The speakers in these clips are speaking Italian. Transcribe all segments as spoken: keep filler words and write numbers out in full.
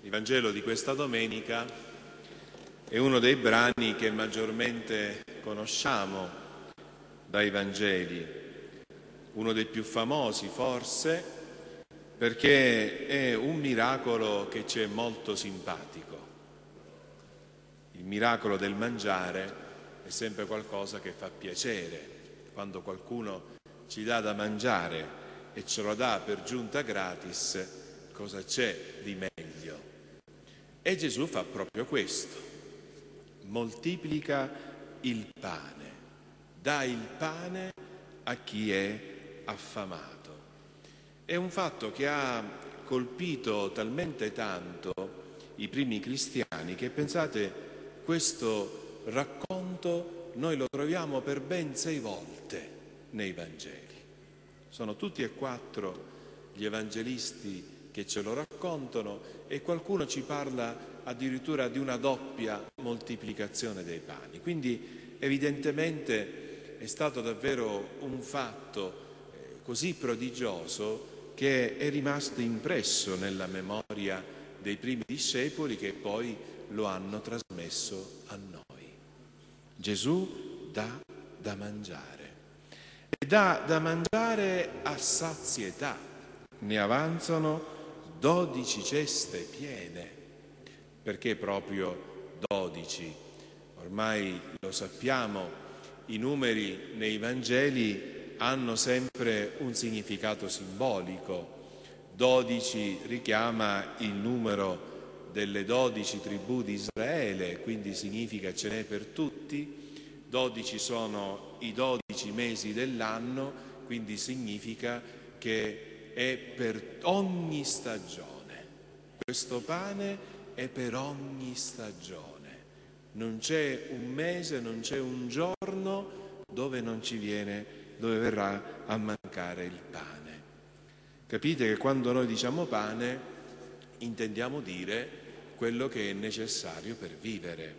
Il Vangelo di questa domenica è uno dei brani che maggiormente conosciamo dai Vangeli, uno dei più famosi forse, perché è un miracolo che ci è molto simpatico. Il miracolo del mangiare è sempre qualcosa che fa piacere. Quando qualcuno ci dà da mangiare e ce lo dà per giunta gratis, cosa c'è di meglio? E Gesù fa proprio questo, moltiplica il pane, dà il pane a chi è affamato. È un fatto che ha colpito talmente tanto i primi cristiani che, pensate, questo racconto noi lo troviamo per ben sei volte nei Vangeli. Sono tutti e quattro gli evangelisti che ce lo raccontano e qualcuno ci parla addirittura di una doppia moltiplicazione dei pani. Quindi evidentemente è stato davvero un fatto eh, così prodigioso che è rimasto impresso nella memoria dei primi discepoli che poi lo hanno trasmesso a noi. Gesù dà da mangiare e dà da mangiare a sazietà. Ne avanzano dodici ceste piene. Perché proprio dodici? Ormai lo sappiamo, i numeri nei Vangeli hanno sempre un significato simbolico. dodici richiama il numero delle dodici tribù di Israele, quindi significa ce n'è per tutti. dodici sono i dodici mesi dell'anno, quindi significa che è per ogni stagione. Questo pane è per ogni stagione. Non c'è un mese, non c'è un giorno dove non ci viene, dove verrà a mancare il pane. Capite che quando noi diciamo pane intendiamo dire quello che è necessario per vivere.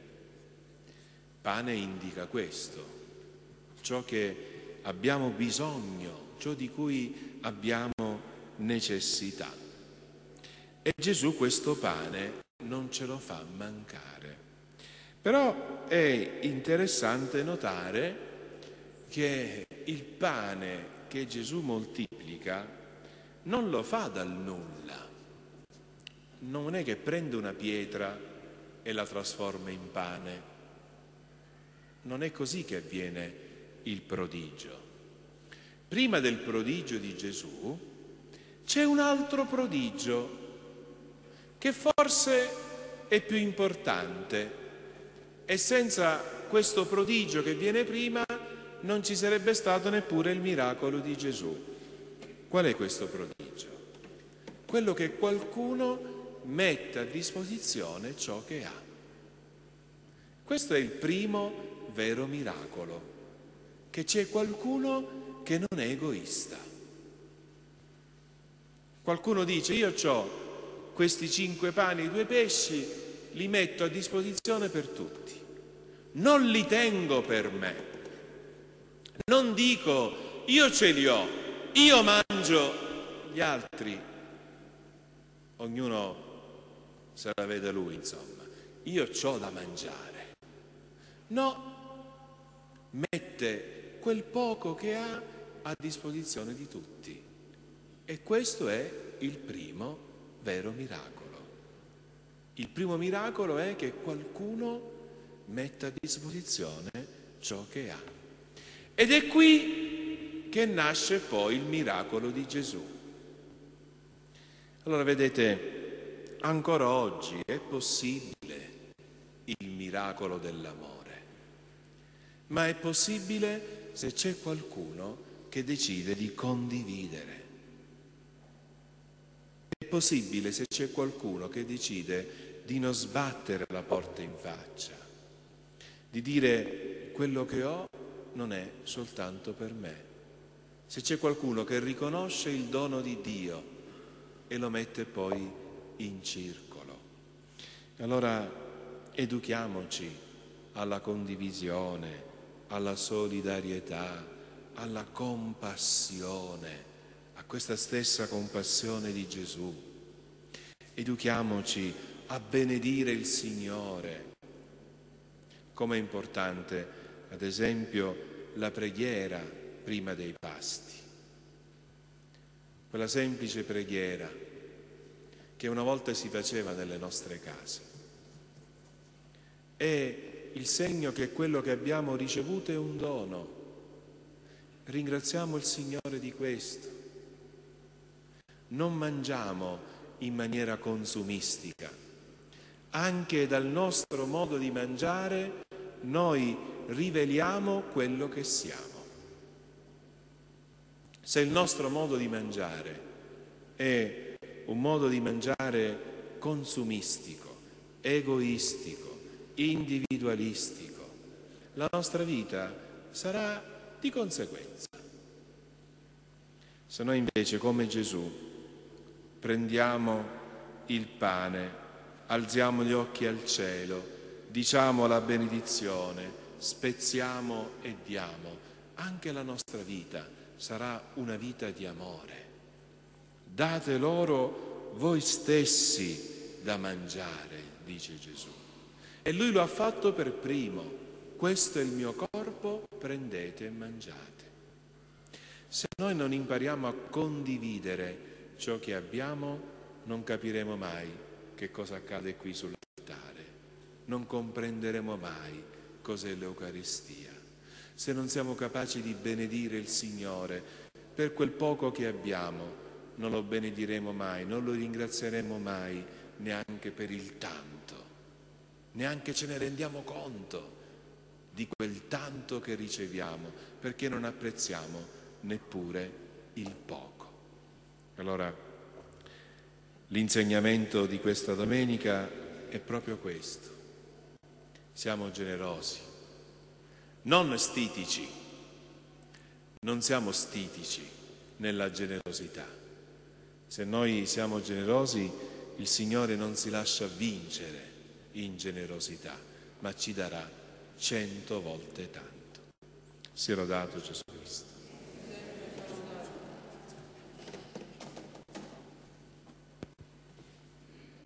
Pane indica questo, ciò che abbiamo bisogno, ciò di cui abbiamo necessità. E Gesù questo pane non ce lo fa mancare. Però è interessante notare che il pane che Gesù moltiplica non lo fa dal nulla. Non è che prende una pietra e la trasforma in pane. Non è così che avviene il prodigio. Prima del prodigio di Gesù c'è un altro prodigio che forse è più importante e senza questo prodigio che viene prima non ci sarebbe stato neppure il miracolo di Gesù. Qual è questo prodigio? Quello che qualcuno mette a disposizione ciò che ha. Questo è il primo vero miracolo, che c'è qualcuno che non è egoista. Qualcuno dice: io ho questi cinque pani e due pesci, li metto a disposizione per tutti. Non li tengo per me. Non dico: io ce li ho, io mangio, gli altri, ognuno se la vede lui, insomma. Io c'ho da mangiare. No, mette quel poco che ha a disposizione di tutti. E questo è il primo vero miracolo. Il primo miracolo è che qualcuno metta a disposizione ciò che ha. Ed è qui che nasce poi il miracolo di Gesù. Allora vedete, ancora oggi è possibile il miracolo dell'amore, ma è possibile se c'è qualcuno che decide di condividere. È possibile se c'è qualcuno che decide di non sbattere la porta in faccia, di dire: quello che ho non è soltanto per me. Se c'è qualcuno che riconosce il dono di Dio e lo mette poi in circolo. Allora educhiamoci alla condivisione, alla solidarietà, alla compassione, a questa stessa compassione di Gesù. Educhiamoci a benedire il Signore. Com'è importante, ad esempio, la preghiera prima dei pasti. Quella semplice preghiera che una volta si faceva nelle nostre case. È il segno che quello che abbiamo ricevuto è un dono. Ringraziamo il Signore di questo. Non mangiamo in maniera consumistica. Anche dal nostro modo di mangiare noi riveliamo quello che siamo. Se il nostro modo di mangiare è un modo di mangiare consumistico, egoistico, individualistico, la nostra vita sarà di conseguenza. Se noi invece, come Gesù, prendiamo il pane, alziamo gli occhi al cielo, diciamo la benedizione, spezziamo e diamo, anche la nostra vita sarà una vita di amore. Date loro voi stessi da mangiare, dice Gesù. E Lui lo ha fatto per primo. Questo è il mio corpo, prendete e mangiate. Se noi non impariamo a condividere ciò che abbiamo, non capiremo mai che cosa accade qui sull'altare. Non comprenderemo mai cos'è l'Eucaristia. Se non siamo capaci di benedire il Signore per quel poco che abbiamo, non lo benediremo mai, non lo ringrazieremo mai neanche per il tanto, neanche ce ne rendiamo conto di quel tanto che riceviamo, perché non apprezziamo neppure il poco. Allora, l'insegnamento di questa domenica è proprio questo. Siamo generosi, non stitici, non siamo stitici nella generosità. Se noi siamo generosi, il Signore non si lascia vincere in generosità, ma ci darà cento volte tanto. Sia lodato Gesù Cristo.